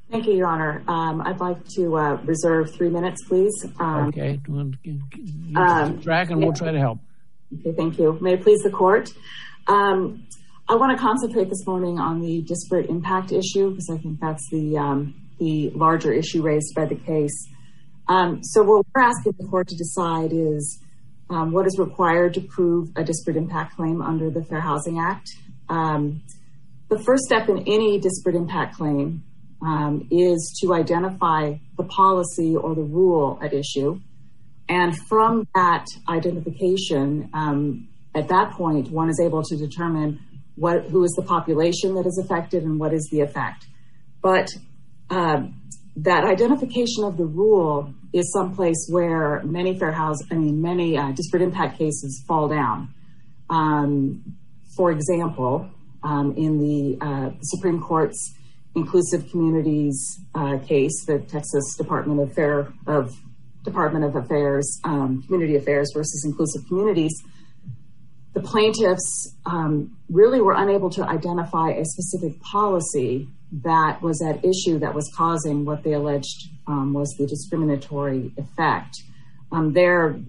Thank you, Your Honor. I'd like to reserve 3 minutes, please. Okay. Track and we'll try to help. Okay, thank you. May it please the court. I want to concentrate this morning on the disparate impact issue because I think that's the larger issue raised by the case. So what we're asking the court to decide is what is required to prove a disparate impact claim under the Fair Housing Act. The first step in any disparate impact claim is to identify the policy or the rule at issue. And from that identification, at that point, one is able to determine who is the population that is affected and what is the effect. But that identification of the rule is someplace where many disparate impact cases fall down. For example, in the Supreme Court's Inclusive Communities case, the Texas Department of Affairs, Community Affairs versus Inclusive Communities, the plaintiffs really were unable to identify a specific policy that was at issue that was causing what they alleged was the discriminatory effect. There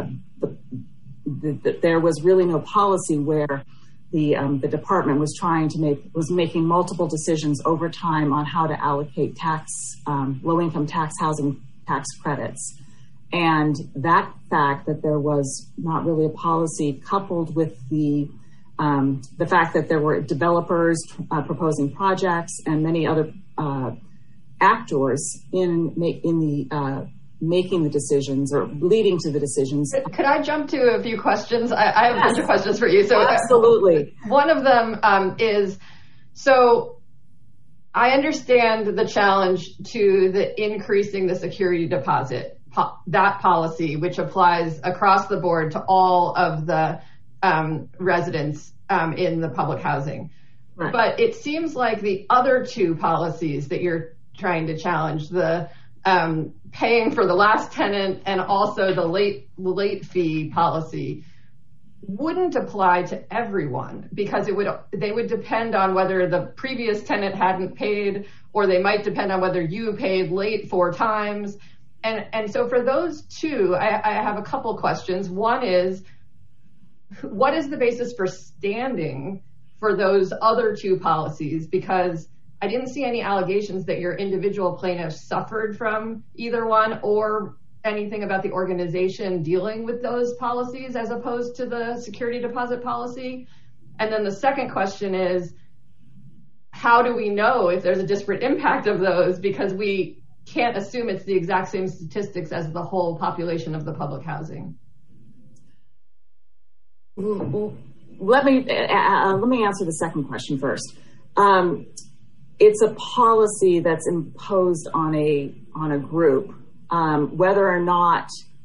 was really no policy where the department was making multiple decisions over time on how to allocate low-income housing tax credits. And that fact that there was not really a policy coupled with the fact that there were developers proposing projects and many other actors in making the decisions or leading to the decisions. Could I jump to a few questions? I have a bunch of questions for you. So absolutely. One of them is, so I understand the challenge to the increasing the security deposit, that policy, which applies across the board to all of the residents in the public housing. Right. But it seems like the other two policies that you're trying to challenge, the paying for the last tenant and also the late fee policy, wouldn't apply to everyone because they would depend on whether the previous tenant hadn't paid, or they might depend on whether you paid late 4 times. And so for those two, I have a couple questions. One is, what is the basis for standing for those other two policies? Because I didn't see any allegations that your individual plaintiffs suffered from either one or anything about the organization dealing with those policies as opposed to the security deposit policy. And then the second question is, how do we know if there's a disparate impact of those? Because we can't assume it's the exact same statistics as the whole population of the public housing. Let me answer the second question first. It's a policy that's imposed on a group. Whether or not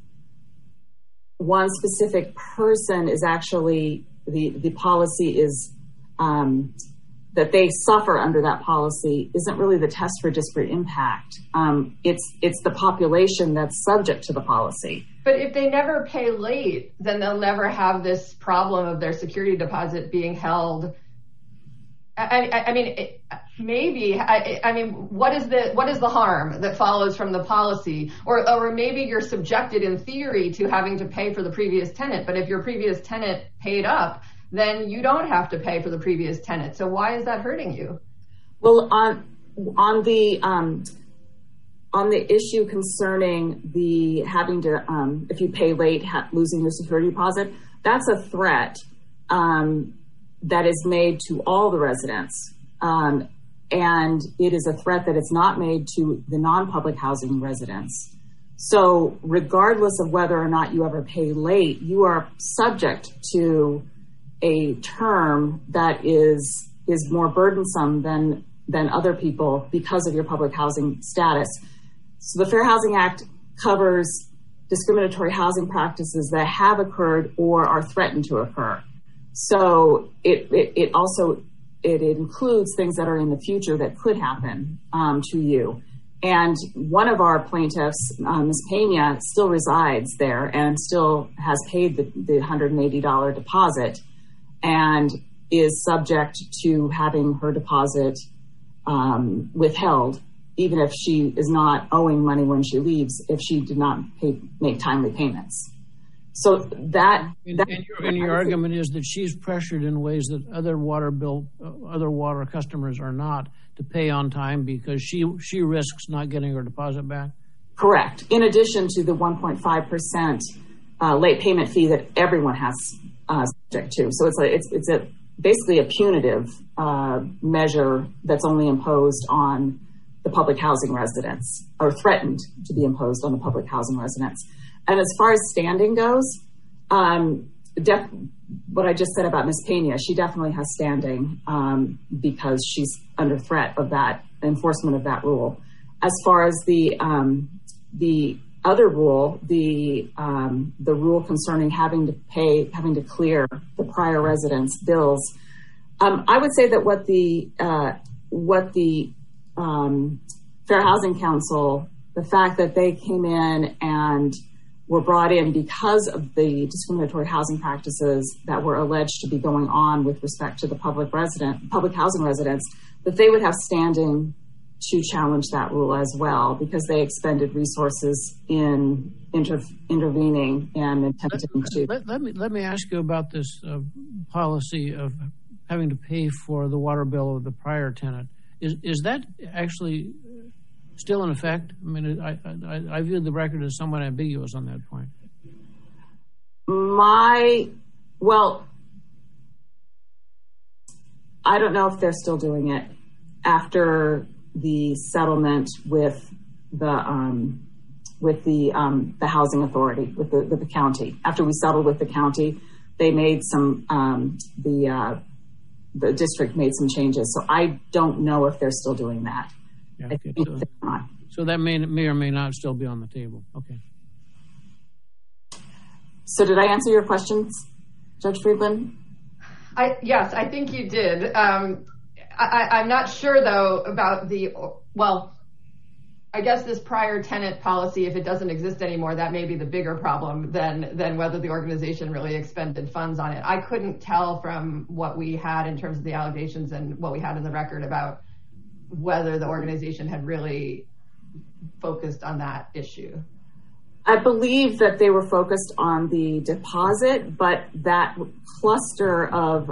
one specific person is actually the policy is that they suffer under that policy isn't really the test for disparate impact. It's the population that's subject to the policy. But if they never pay late, then they'll never have this problem of their security deposit being held. I mean, what is the harm that follows from the policy? Or maybe you're subjected in theory to having to pay for the previous tenant, but if your previous tenant paid up, then you don't have to pay for the previous tenant. So why is that hurting you? Well, on the issue concerning the having to, if you pay late, losing your security deposit, that's a threat that is made to all the residents. And it is a threat that is not made to the non-public housing residents. So regardless of whether or not you ever pay late, you are subject to a term that is more burdensome than other people because of your public housing status. So the Fair Housing Act covers discriminatory housing practices that have occurred or are threatened to occur. So it also includes things that are in the future that could happen to you. And one of our plaintiffs, Ms. Pena, still resides there and still has paid the $180 deposit and is subject to having her deposit withheld even if she is not owing money when she leaves, if she did not make timely payments. So that your argument is that she's pressured in ways that other water customers are not to pay on time because she risks not getting her deposit back? Correct. In addition to the 1.5% late payment fee that everyone has subject to. So it's basically a punitive measure that's only imposed on the public housing residents, or threatened to be imposed on the public housing residents. And as far as standing goes, what I just said about Ms. Pena, she definitely has standing because she's under threat of that enforcement of that rule. As far as the other rule, the rule concerning having to clear the prior residents' bills, I would say that what the Fair Housing Council, the fact that they came in and were brought in because of the discriminatory housing practices that were alleged to be going on with respect to the public housing residents, that they would have standing to challenge that rule as well, because they expended resources in intervening and attempting to. Let me ask you about this policy of having to pay for the water bill of the prior tenant. Is that actually still in effect? I mean, I viewed the record as somewhat ambiguous on that point. I don't know if they're still doing it after the settlement with the housing authority, with the county. After we settled with the county, they made the district made some changes. So I don't know if they're still doing that. Yeah, okay. So that may or may not still be on the table. Okay. So did I answer your questions, Judge Friedland? Yes, I think you did. I'm not sure, though, about I guess this prior tenant policy, if it doesn't exist anymore, that may be the bigger problem than whether the organization really expended funds on it. I couldn't tell from what we had in terms of the allegations and what we had in the record about whether the organization had really focused on that issue. I believe that they were focused on the deposit, but that cluster of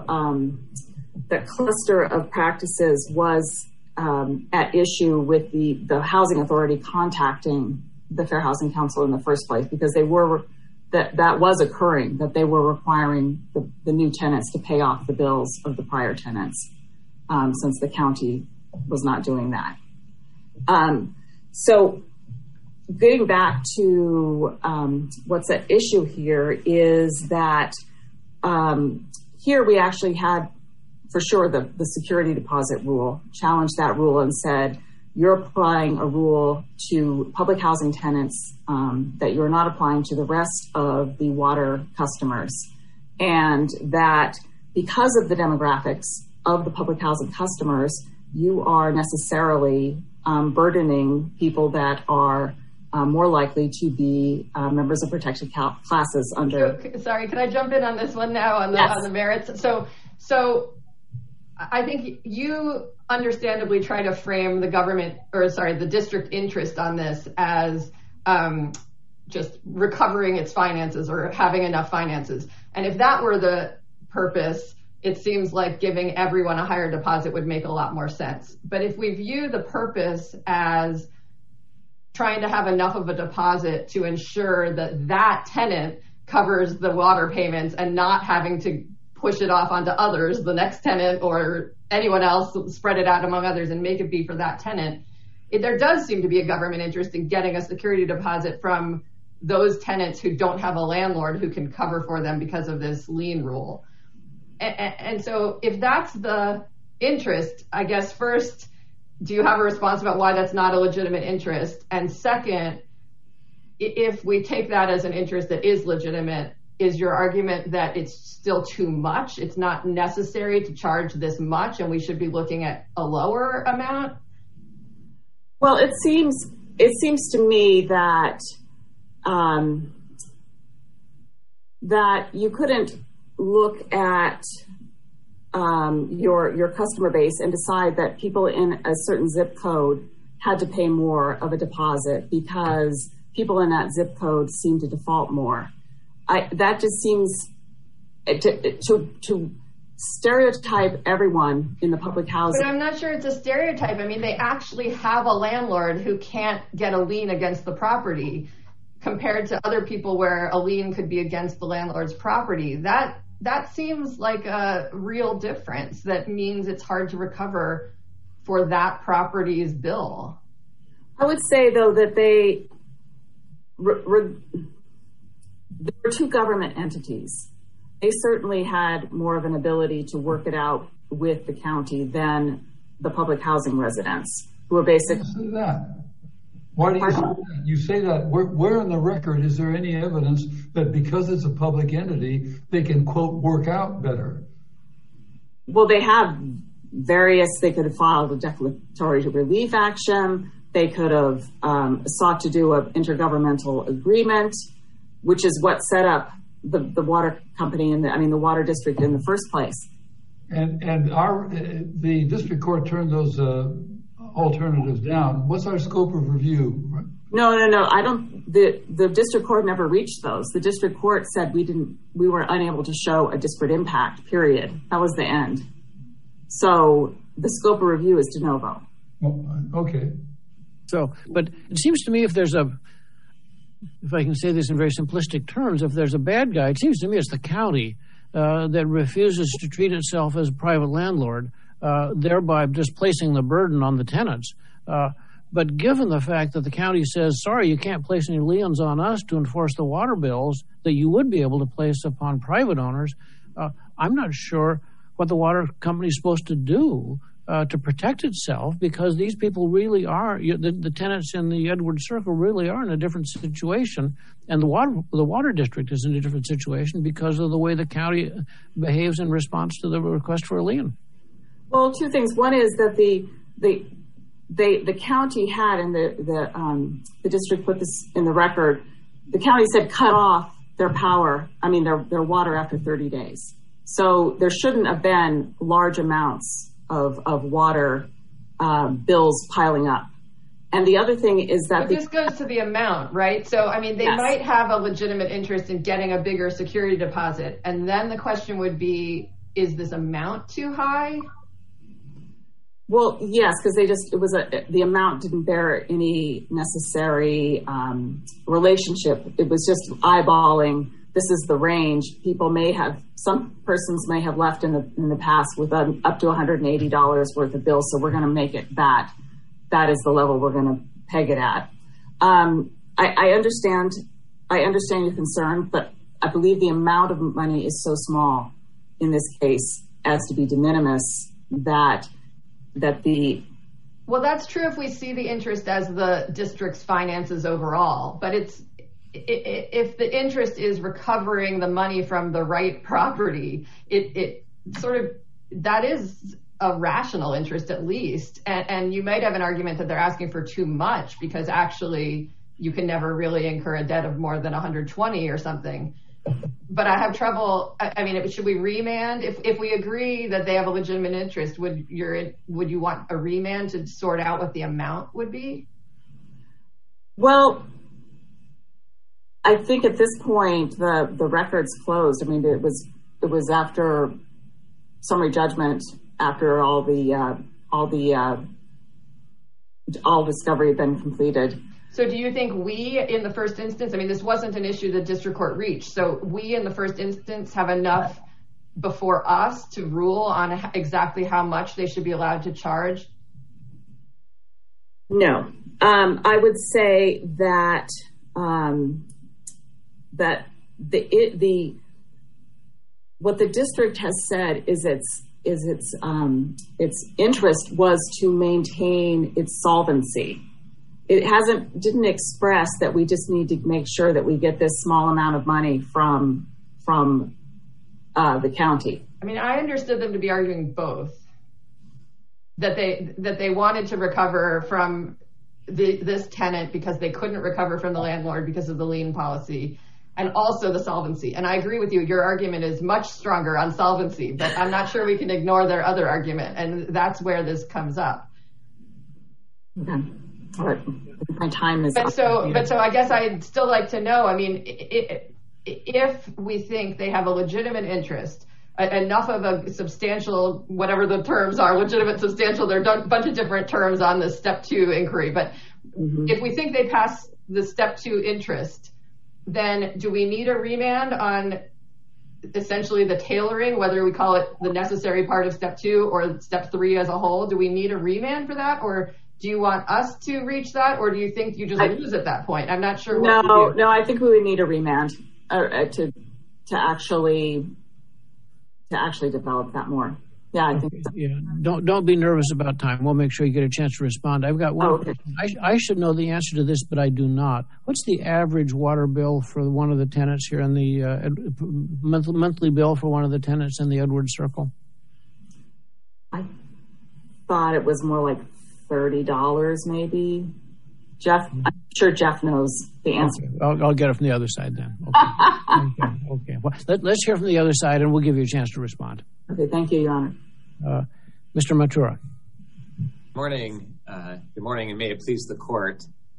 practices was at issue with the housing authority contacting the Fair Housing Council in the first place, because that was occurring, that they were requiring the new tenants to pay off the bills of the prior tenants, since the county was not doing that. So getting back to what's at issue here is that here we actually had, for sure, the security deposit rule, challenged that rule and said, you're applying a rule to public housing tenants that you're not applying to the rest of the water customers. And that because of the demographics of the public housing customers, you are necessarily burdening people that are more likely to be members of protected classes under. Sorry, can I jump in on this one now on the merits? So I think you understandably try to frame the district interest on this as just recovering its finances or having enough finances. And if that were the purpose, it seems like giving everyone a higher deposit would make a lot more sense. But if we view the purpose as trying to have enough of a deposit to ensure that tenant covers the water payments and not having to push it off onto others, the next tenant or anyone else, spread it out among others and make it be for that tenant, there does seem to be a government interest in getting a security deposit from those tenants who don't have a landlord who can cover for them because of this lien rule. And so if that's the interest, I guess first, do you have a response about why that's not a legitimate interest? And second, if we take that as an interest that is legitimate, is your argument that it's still too much? It's not necessary to charge this much and we should be looking at a lower amount? Well, it seems to me that that you couldn't look at your customer base and decide that people in a certain zip code had to pay more of a deposit because people in that zip code seem to default more. That just seems to stereotype everyone in the public housing. But I'm not sure it's a stereotype. I mean, they actually have a landlord who can't get a lien against the property compared to other people where a lien could be against the landlord's property. That seems like a real difference. That means it's hard to recover for that property's bill. I would say, though, that there were two government entities. They certainly had more of an ability to work it out with the county than the public housing residents, who are basically... Say that. Why do you say that? You say that. Where in the record is there any evidence that because it's a public entity, they can, quote, work out better? Well, they have various... They could have filed a declaratory relief action. They could have sought to do an intergovernmental agreement, which is what set up the water company and the water district in the first place. And the district court turned those alternatives down. What's our scope of review? No. I don't. The district court never reached those. The district court said we were unable to show a disparate impact. Period. That was the end. So the scope of review is de novo. Okay. So, but it seems to me if I can say this in very simplistic terms, if there's a bad guy, it seems to me it's the county that refuses to treat itself as a private landlord, thereby displacing the burden on the tenants. But given the fact that the county says, sorry, you can't place any liens on us to enforce the water bills that you would be able to place upon private owners, I'm not sure what the water company is supposed to do to protect itself, because these people really are, the tenants in the Edwards Circle really are in a different situation, and the water district is in a different situation because of the way the county behaves in response to the request for a lien. Well, two things. One is that the county had, and the district put this in the record, the county said cut off their power, their water after 30 days. So there shouldn't have been large amounts of water bills piling up. And the other thing is that... But this goes to the amount, right? So, they yes. might have a legitimate interest in getting a bigger security deposit. And then the question would be, is this amount too high? Well, yes, because the amount didn't bear any necessary relationship. It was just eyeballing, this is the range. Some persons may have left in the past with up to $180 worth of bills, so we're going to make it that. That is the level we're going to peg it at. I understand your concern, but I believe the amount of money is so small in this case as to be de minimis that the... Well, that's true if we see the interest as the district's finances overall, but if the interest is recovering the money from the right property, it sort of, that is a rational interest at least. And you might have an argument that they're asking for too much because actually you can never really incur a debt of more than 120 or something. But I have trouble. Should we remand? If we agree that they have a legitimate interest, would you want a remand to sort out what the amount would be? Well, I think at this point the record's closed. It was after summary judgment, after all discovery had been completed. So do you think we, in the first instance, this wasn't an issue the district court reached, so we in the first instance have enough before us to rule on exactly how much they should be allowed to charge? No. I would say that what the district has said is its interest was to maintain its solvency. It didn't express that we just need to make sure that we get this small amount of money from the county. I understood them to be arguing both, that they wanted to recover from this tenant because they couldn't recover from the landlord because of the lien policy, and also the solvency. And I agree with you, your argument is much stronger on solvency, but I'm not sure we can ignore their other argument, and that's where this comes up. Okay. But my time is up. But so I guess I'd still like to know, I mean, if we think they have a legitimate interest, enough of a substantial, whatever the terms are, legitimate, substantial, there are a bunch of different terms on the step 2 inquiry, but if we think they pass the step 2 interest, then do we need a remand on essentially the tailoring, whether we call it the necessary part of step 2 or step 3 as a whole? Do we need a remand for that, or do you want us to reach that, or do you think you just lose at that point? I'm not sure. No, I think we would need a remand to actually develop that more. Yeah, I think so. Yeah. Don't be nervous about time. We'll make sure you get a chance to respond. I've got one question. I should know the answer to this, but I do not. What's the average water bill for one of the tenants here in the monthly bill for one of the tenants in the Edwards Circle? I thought it was more like $30 maybe. Jeff, I'm sure Jeff knows the answer. Okay. I'll get it from the other side then. Okay. Well, let's hear from the other side, and we'll give you a chance to respond. Okay, thank you, Your Honor. Mr. Matura. Morning. Good morning, and may it please the court.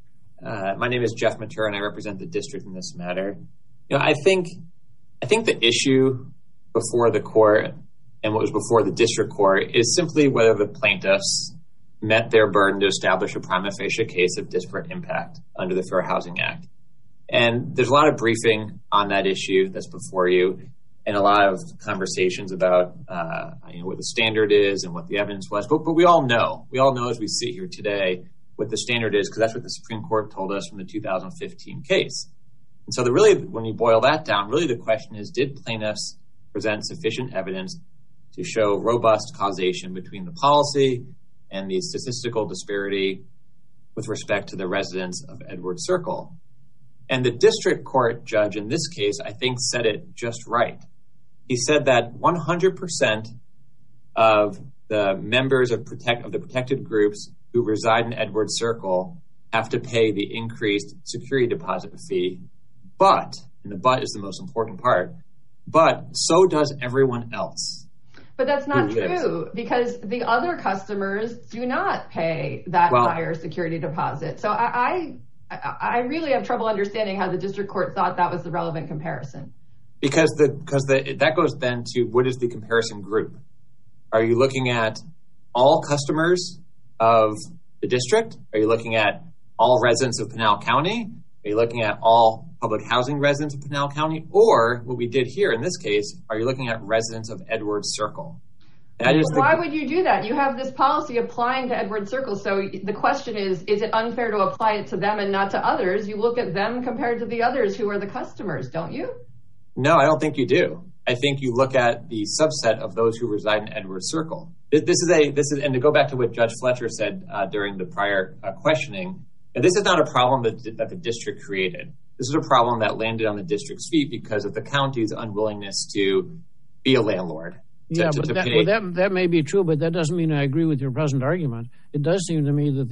My name is Jeff Matura, and I represent the district in this matter. I think the issue before the court and what was before the district court is simply whether the plaintiffs met their burden to establish a prima facie case of disparate impact under the Fair Housing Act. And there's a lot of briefing on that issue that's before you, and a lot of conversations about what the standard is and what the evidence was. But we all know as we sit here today what the standard is, because that's what the Supreme Court told us from the 2015 case. And so when you boil that down, really the question is, did plaintiffs present sufficient evidence to show robust causation between the policy and the statistical disparity with respect to the residents of Edwards Circle? And the district court judge in this case, I think, said it just right. He said that 100% of the members of the protected groups who reside in Edwards Circle have to pay the increased security deposit fee, but, and the but is the most important part, but so does everyone else. But that's not true, because the other customers do not pay that higher security deposit. So I really have trouble understanding how the district court thought that was the relevant comparison. Because that goes then to, what is the comparison group? Are you looking at all customers of the district? Are you looking at all residents of Pinal County? Are you looking at all public housing residents of Pinal County? Or what we did here in this case, are you looking at residents of Edwards Circle? Why would you do that? You have this policy applying to Edwards Circle. So the question is it unfair to apply it to them and not to others? You look at them compared to the others who are the customers, don't you? No, I don't think you do. I think you look at the subset of those who reside in Edwards Circle. This is, and to go back to what Judge Fletcher said during the prior questioning, this is not a problem that the district created. This is a problem that landed on the district's feet because of the county's unwillingness to be a landlord. That may be true, but that doesn't mean I agree with your present argument. It does seem to me that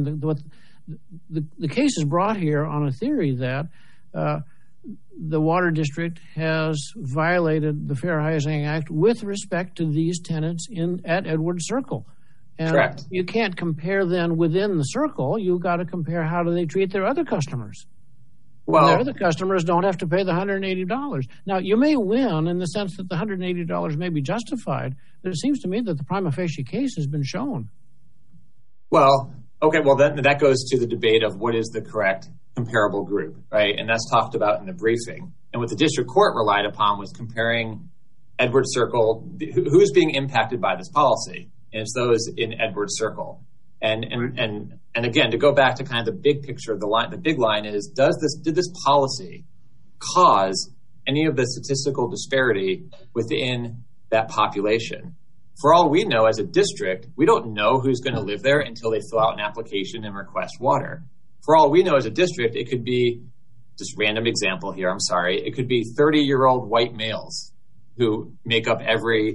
the case is brought here on a theory that the water district has violated the Fair Housing Act with respect to these tenants at Edwards Circle. And correct. You can't compare then within the circle. You've got to compare how do they treat their other customers. Well, their other customers don't have to pay the $180. Now, you may win in the sense that the $180 may be justified, but it seems to me that the prima facie case has been shown. Well, okay, well, then that goes to the debate of what is the correct comparable group, right? And that's talked about in the briefing. And what the district court relied upon was comparing Edwards Circle, who's being impacted by this policy, and it's those in Edwards Circle. And again, to go back to kind of the big picture, the big line is, did this policy cause any of the statistical disparity within that population? For all we know as a district, we don't know who's going to live there until they fill out an application and request water. For all we know as a district, it could be, just random example here, I'm sorry, it could be 30-year-old white males who make up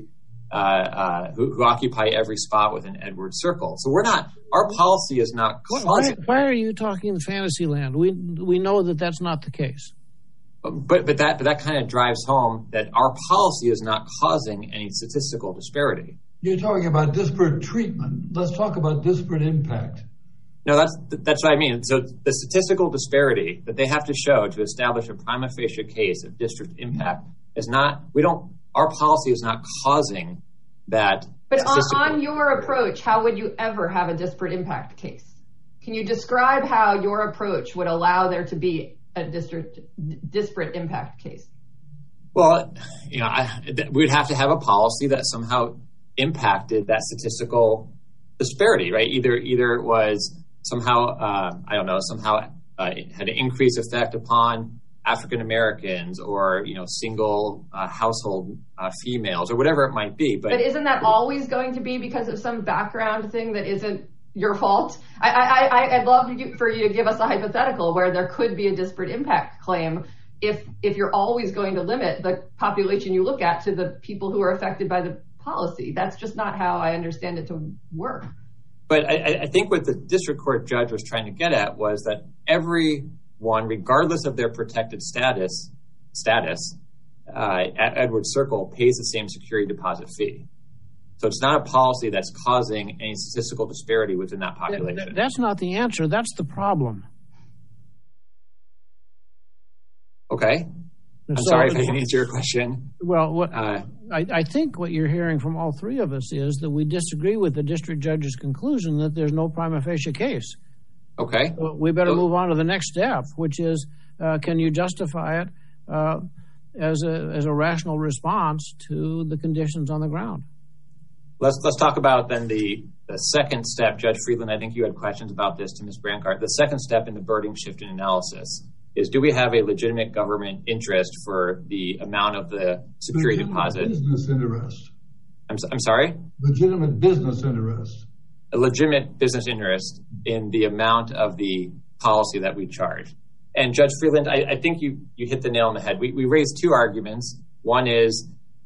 who occupy every spot within Edwards Circle. So our policy is not causing. Why are you talking fantasy land? We know that that's not the case. But that kind of drives home that our policy is not causing any statistical disparity. You're talking about disparate treatment. Let's talk about disparate impact. No, that's what I mean. So the statistical disparity that they have to show to establish a prima facie case of district impact is not, our policy is not causing that. But on your approach, how would you ever have a disparate impact case? Can you describe how your approach would allow there to be a disparate impact case? Well, we'd have to have a policy that somehow impacted that statistical disparity, right? Either it was somehow, it had an increased effect upon African Americans or, single household females or whatever it might be. But isn't that always going to be because of some background thing that isn't your fault? I'd love for you to give us a hypothetical where there could be a disparate impact claim if you're always going to limit the population you look at to the people who are affected by the policy. That's just not how I understand it to work. But I think what the district court judge was trying to get at was that everyone, regardless of their protected status, at Edwards Circle pays the same security deposit fee. So it's not a policy that's causing any statistical disparity within that population. That's not the answer. That's the problem. Okay. I'm sorry if I didn't answer your question. Well, I think what you're hearing from all three of us is that we disagree with the district judge's conclusion that there's no prima facie case. Okay. So we better move on to the next step, which is, can you justify it as a rational response to the conditions on the ground? Let's talk about then the second step. Judge Friedland, I think you had questions about this to Ms. Brancard. The second step in the burden shifting analysis is, do we have a legitimate government interest for the amount of the security deposit? Business interest. I'm sorry? Legitimate business interest. A legitimate business interest in the amount of the policy that we charge. And Judge Friedland, I think you hit the nail on the head. We raised two arguments. One is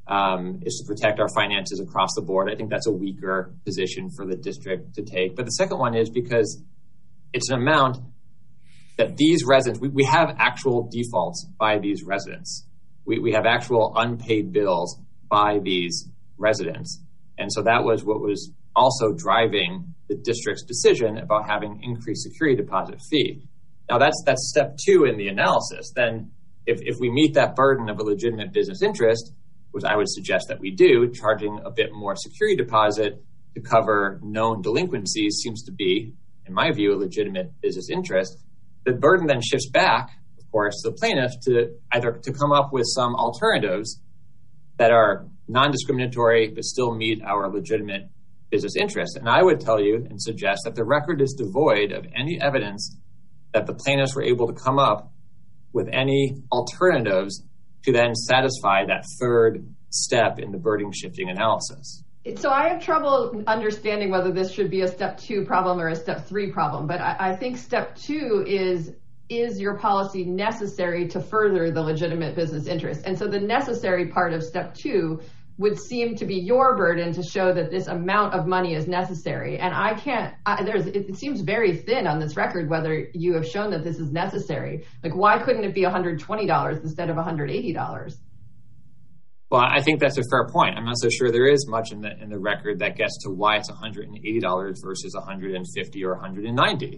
to protect our finances across the board. I think that's a weaker position for the district to take. But the second one is because it's an amount that these residents, we have actual defaults by these residents. We have actual unpaid bills by these residents. And so that was what was also driving the district's decision about having increased security deposit fee. Now that's step two in the analysis. Then if we meet that burden of a legitimate business interest, which I would suggest that we do, charging a bit more security deposit to cover known delinquencies seems to be, in my view, a legitimate business interest. The burden then shifts back, of course, to the plaintiff to either to come up with some alternatives that are non-discriminatory but still meet our legitimate business interest. And I would tell you and suggest that the record is devoid of any evidence that the plaintiffs were able to come up with any alternatives to then satisfy that third step in the burden shifting analysis. So I have trouble understanding whether this should be a step 2 problem or a step 3 problem. But I think step 2 is your policy necessary to further the legitimate business interest? And so the necessary part of step 2 would seem to be your burden to show that this amount of money is necessary. And it seems very thin on this record whether you have shown that this is necessary. Like, why couldn't it be $120 instead of $180? Well, I think that's a fair point. I'm not so sure there is much in the record that gets to why it's $180 versus $150 or $190.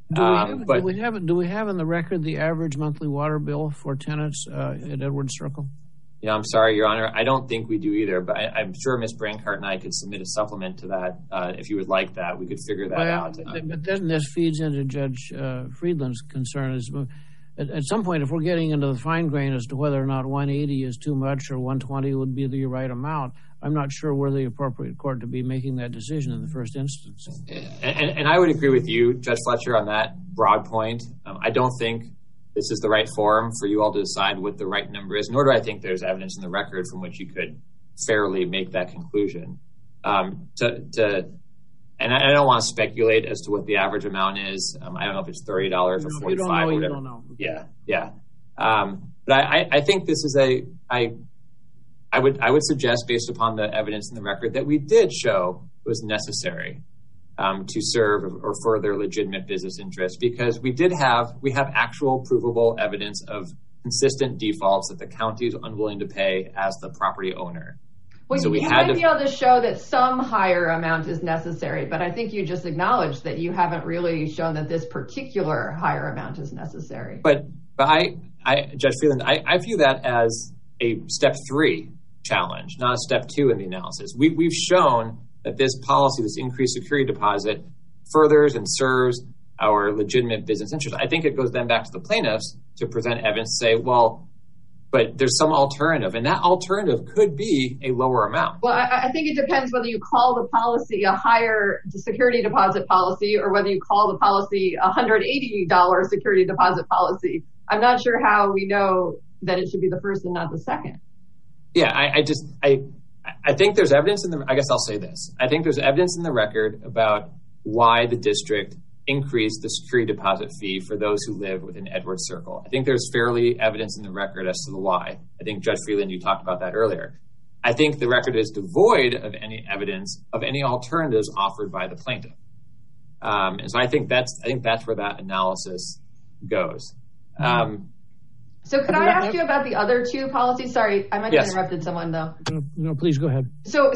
Do we have in the record the average monthly water bill for tenants at Edwards Circle? Yeah, I'm sorry, Your Honor. I don't think we do either, but I'm sure Ms. Brancard and I could submit a supplement to that if you would like that. We could figure that out. But then this feeds into Judge Friedland's concern. At some point, if we're getting into the fine grain as to whether or not 180 is too much or 120 would be the right amount, I'm not sure we're the appropriate court to be making that decision in the first instance. And I would agree with you, Judge Fletcher, on that broad point. I don't think this is the right forum for you all to decide what the right number is, nor do I think there's evidence in the record from which you could fairly make that conclusion. And I don't want to speculate as to what the average amount is. I don't know if it's $30 or $45 or whatever. You don't know. Yeah. But I think this is I would suggest, based upon the evidence in the record, that we did show it was necessary to serve or further legitimate business interests, because we have actual provable evidence of consistent defaults that the county is unwilling to pay as the property owner. Well, so we you had might be able to show that some higher amount is necessary, but I think you just acknowledged that you haven't really shown that this particular higher amount is necessary. But Judge Freeland, I view that as a step 3 challenge, not a step 2 in the analysis. We've shown that this policy, this increased security deposit, furthers and serves our legitimate business interests. I think it goes then back to the plaintiffs to present evidence to say, well, but there's some alternative, and that alternative could be a lower amount. Well, I think it depends whether you call the policy a higher security deposit policy or whether you call the policy a $180 security deposit policy. I'm not sure how we know that it should be the first and not the second. Yeah, I think there's evidence I guess I'll say this. I think there's evidence in the record about why the district increase the security deposit fee for those who live within Edwards Circle. I think there's fairly evidence in the record as to the why. I think, Judge Freeland, you talked about that earlier. I think the record is devoid of any evidence of any alternatives offered by the plaintiff. And so I think that's where that analysis goes. So could I ask you about the other 2 policies? Sorry, I might have interrupted someone, though. No, please go ahead. So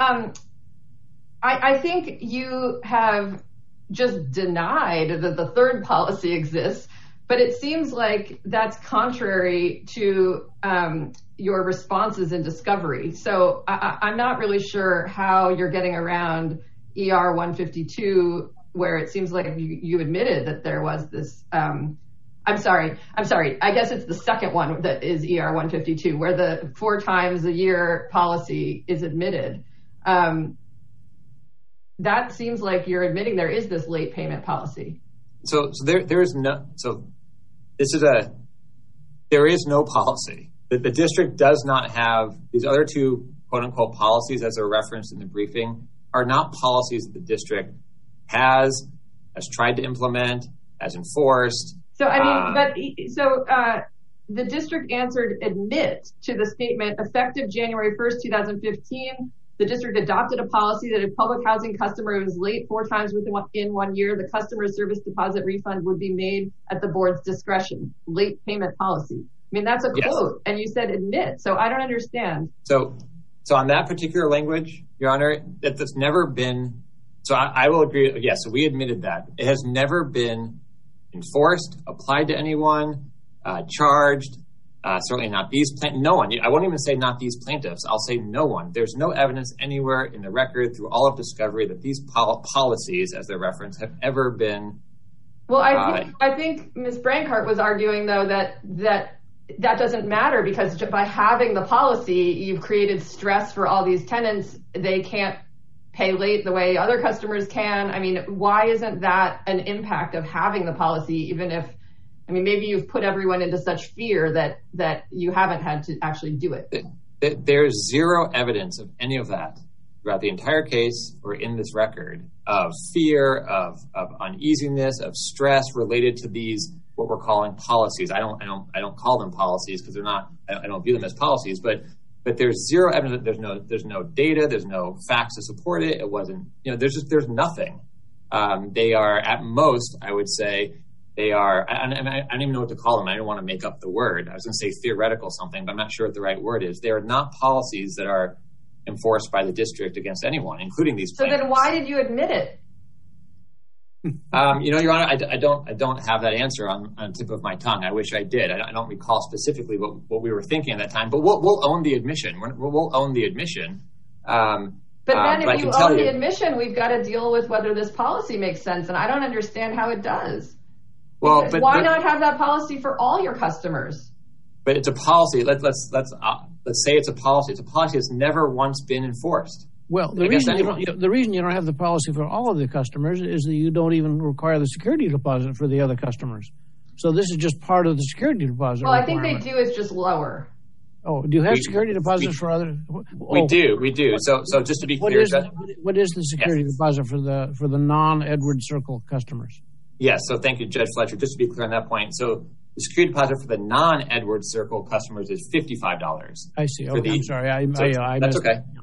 I think you have just denied that the third policy exists, but it seems like that's contrary to your responses in discovery. So I'm not really sure how you're getting around ER 152, where it seems like you admitted that there was this. I'm sorry. I guess it's the second one that is ER 152, where the 4 times a year policy is admitted. That seems like you're admitting there is this late payment policy. There is no policy. The district does not have these other 2 quote unquote policies, as are referenced in the briefing, are not policies that the district has tried to implement, has enforced. So the district answered admit to the statement effective January 1st, 2015. The district adopted a policy that if public housing customer was late 4 times in 1 year, the customer service deposit refund would be made at the board's discretion. Late payment policy. I mean, that's a quote, and you said admit. So I don't understand. So on that particular language, Your Honor, that's never been. So I will agree. Yes, so we admitted that it has never been enforced, applied to anyone, charged. Certainly not these plaintiffs. No one. I won't even say not these plaintiffs. I'll say no one. There's no evidence anywhere in the record through all of discovery that these policies, as they're referenced, have ever been. Well, I think Ms. Brancart was arguing, though, that doesn't matter because by having the policy, you've created stress for all these tenants. They can't pay late the way other customers can. I mean, why isn't that an impact of having the policy, even if, I mean, maybe you've put everyone into such fear that you haven't had to actually do it. There's zero evidence of any of that throughout the entire case or in this record of fear, of uneasiness, of stress related to these, what we're calling policies. I don't call them policies because they're not, I don't view them as policies, but there's zero evidence. There's no data. There's no facts to support it. It wasn't, there's nothing. They are at most, I would say, they are, I don't even know what to call them. I don't want to make up the word. I was going to say theoretical something, but I'm not sure what the right word is. They are not policies that are enforced by the district against anyone, including these plaintiffs. So then why did you admit it? Your Honor, I don't have that answer on the tip of my tongue. I wish I did. I don't recall specifically what we were thinking at that time, but we'll own the admission. We'll own the admission. But then if you own the admission, we've got to deal with whether this policy makes sense, and I don't understand how it does. Well, why not have that policy for all your customers? But it's a policy. Let's say it's a policy. It's a policy that's never once been enforced. Well, the reason you don't have the policy for all of the customers is that you don't even require the security deposit for the other customers. So this is just part of the security deposit. Well, I think they do. It's just lower. Oh, do you have security deposits for other? We do. So just to be clear, what is the security deposit for the non-Edwards Circle customers? Yes. So thank you, Judge Fletcher. Just to be clear on that point. So the security deposit for the non-Edwards Circle customers is $55. I see. Okay, I'm sorry. I that's okay. Yeah.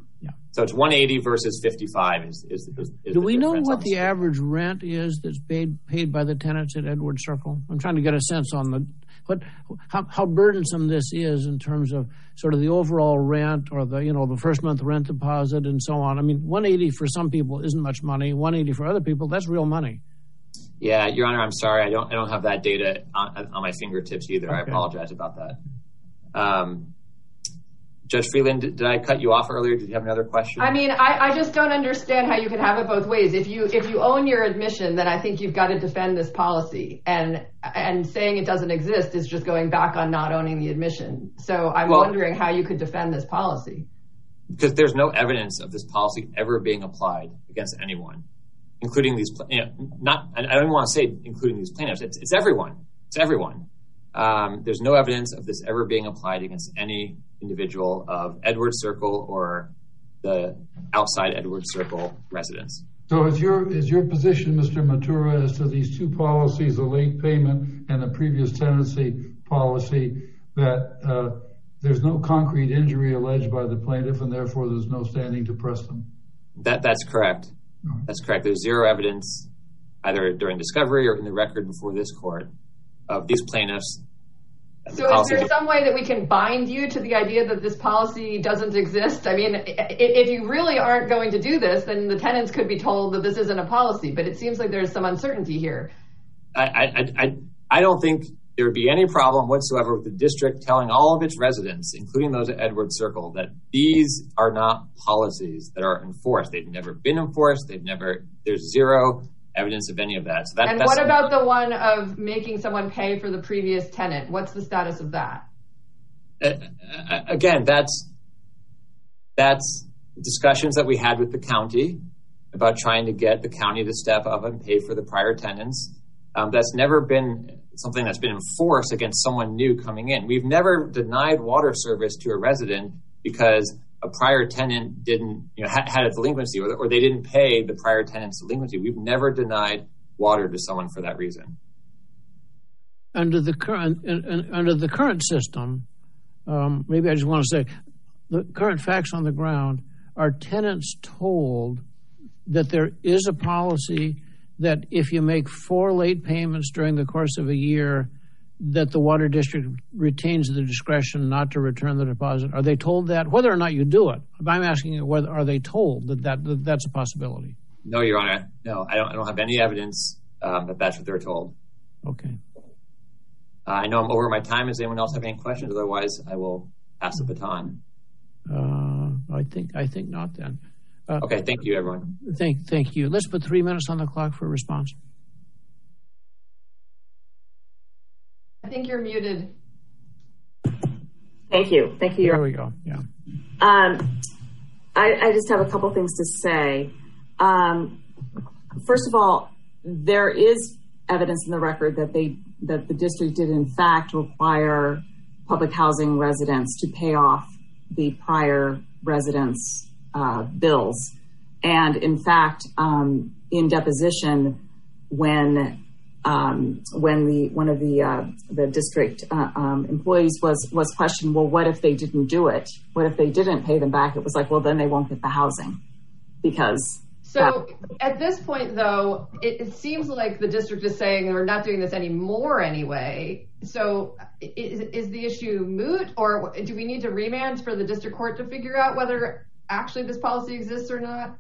So it's 180 versus 55 Do we know what the average rent is that's paid by the tenants at Edwards Circle? I'm trying to get a sense on how burdensome this is in terms of sort of the overall rent or the first month rent deposit and so on. I mean, 180 for some people isn't much money. 180 for other people, that's real money. Yeah, Your Honor, I'm sorry. I don't have that data on my fingertips either. Okay. I apologize about that. Judge Freeland, did I cut you off earlier? Did you have another question? I mean, I just don't understand how you can have it both ways. If you own your admission, then I think you've got to defend this policy. And saying it doesn't exist is just going back on not owning the admission. So I'm wondering how you could defend this policy. Because there's no evidence of this policy ever being applied against anyone, including these. I don't even want to say including these plaintiffs. It's everyone. It's everyone. There's no evidence of this ever being applied against any individual of Edwards Circle or the outside Edwards Circle residents. So is your position, Mr. Matura, as to these two policies, the late payment and the previous tenancy policy, that there's no concrete injury alleged by the plaintiff and therefore there's no standing to press them? That's correct. That's correct. There's zero evidence, either during discovery or in the record before this court, of these plaintiffs. So is there some way that we can bind you to the idea that this policy doesn't exist? I mean, if you really aren't going to do this, then the tenants could be told that this isn't a policy, but it seems like there's some uncertainty here. I don't think there would be any problem whatsoever with the district telling all of its residents, including those at Edwards Circle, that these are not policies that are enforced. They've never been enforced. There's zero evidence of any of that. So and what about the one of making someone pay for the previous tenant? What's the status of that? Again, that's discussions that we had with the county about trying to get the county to step up and pay for the prior tenants. That's never been something that's been enforced against someone new coming in. We've never denied water service to a resident because a prior tenant didn't, had a delinquency or they didn't pay the prior tenant's delinquency. We've never denied water to someone for that reason. Under the current system, maybe I just want to say, the current facts on the ground, are tenants told that there is a policy that if you make 4 late payments during the course of a year, that the water district retains the discretion not to return the deposit? Are they told that? Whether or not you do it, I'm asking you, whether are they told that that's a possibility? No, Your Honor. No, I don't have any evidence that that's what they're told. Okay. I know I'm over my time. Does anyone else have any questions? Otherwise, I will pass the baton. I think not then. Okay, thank you, everyone. Thank you. Let's put 3 minutes on the clock for a response. I think you're muted. Thank you. There we go. Yeah. I just have a couple things to say. First of all, there is evidence in the record that the district did in fact require public housing residents to pay off the prior residents' bills. And in fact, in deposition, when one of the district employees was questioned, well, what if they didn't do it? What if they didn't pay them back? It was like, well, then they won't get the housing because. So at this point, though, it seems like the district is saying we're not doing this anymore anyway. So is the issue moot, or do we need to remand for the district court to figure out whether actually this policy exists or not?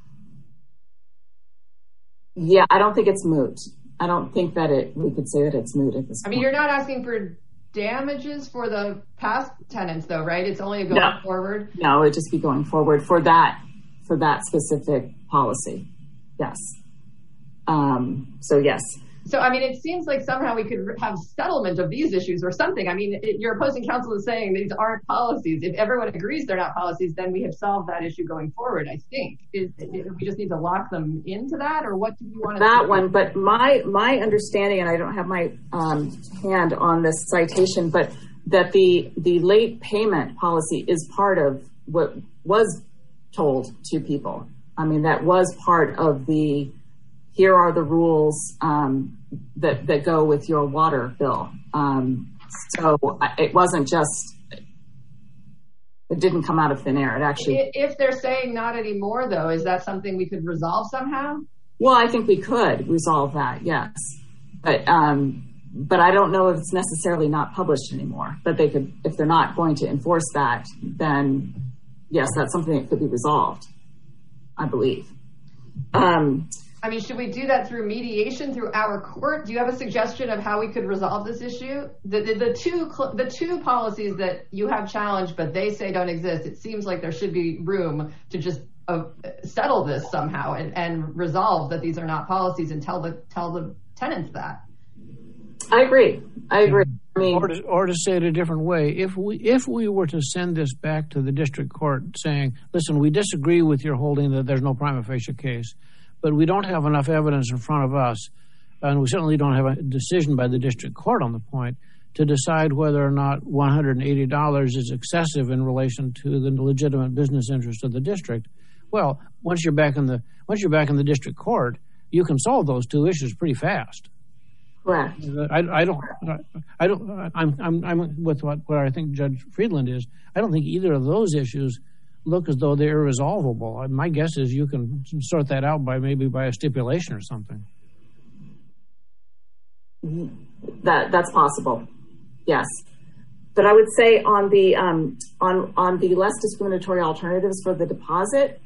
Yeah, I don't think it's moot. I don't think that we could say that it's moot at this point. I mean, you're not asking for damages for the past tenants, though, right? It's only going forward? No, it'd just be going forward for that specific policy. Yes. So, yes. So, I mean, it seems like somehow we could have settlement of these issues or something. I mean, your opposing counsel is saying these aren't policies. If everyone agrees they're not policies, then we have solved that issue going forward, I think. We just need to lock them into that, or what do you want to that one, but my understanding, and I don't have my hand on this citation, but that the late payment policy is part of what was told to people. I mean, that was part of here are the rules that go with your water bill. So it wasn't It didn't come out of thin air. It actually. If they're saying not anymore, though, is that something we could resolve somehow? Well, I think we could resolve that, yes. But I don't know if it's necessarily not published anymore. But they could, if they're not going to enforce that, then yes, that's something that could be resolved, I believe. I mean, should we do that through mediation through our court? Do you have a suggestion of how we could resolve this issue? The two policies that you have challenged, but they say don't exist, it seems like there should be room to just settle this somehow and resolve that these are not policies and tell the tenants that. I agree. I mean, or to say it a different way, if we were to send this back to the district court saying, listen, we disagree with your holding that there's no prima facie case, but we don't have enough evidence in front of us, and we certainly don't have a decision by the district court on the point to decide whether or not $180 is excessive in relation to the legitimate business interest of the district. Well, once you're back in the district court, you can solve those two issues pretty fast. Correct. I'm with what I think Judge Friedland is. I don't think either of those issues look as though they're irresolvable. My guess is you can sort that out by a stipulation or something. That's possible. Yes. But I would say on the less discriminatory alternatives for the deposit,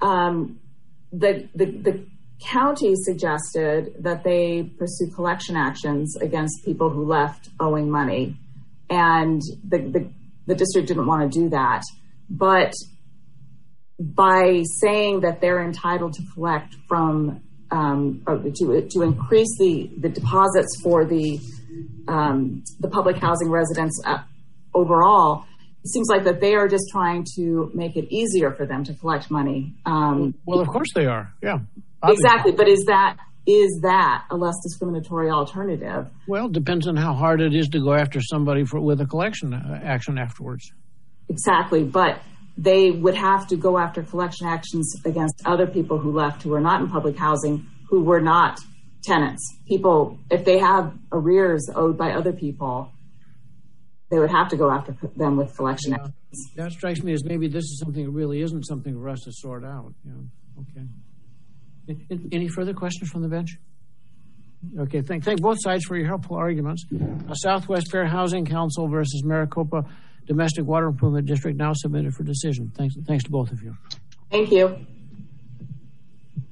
the county suggested that they pursue collection actions against people who left owing money, and the district didn't want to do that. But by saying that they're entitled to collect from to increase the deposits for the public housing residents overall, it seems like that they are just trying to make it easier for them to collect money. Well, of course they are. Yeah, obviously. Exactly. But is that a less discriminatory alternative? Well, it depends on how hard it is to go after somebody with a collection action afterwards. Exactly. But they would have to go after collection actions against other people who left, who are not in public housing, who were not tenants. People, if they have arrears owed by other people, they would have to go after them with collection actions. That strikes me as maybe this is something that really isn't something for us to sort out. Yeah. Okay. Any further questions from the bench? Okay. Thank both sides for your helpful arguments. Southwest Fair Housing Council versus Maricopa Domestic Water Improvement District now submitted for decision. Thanks to both of you. Thank you.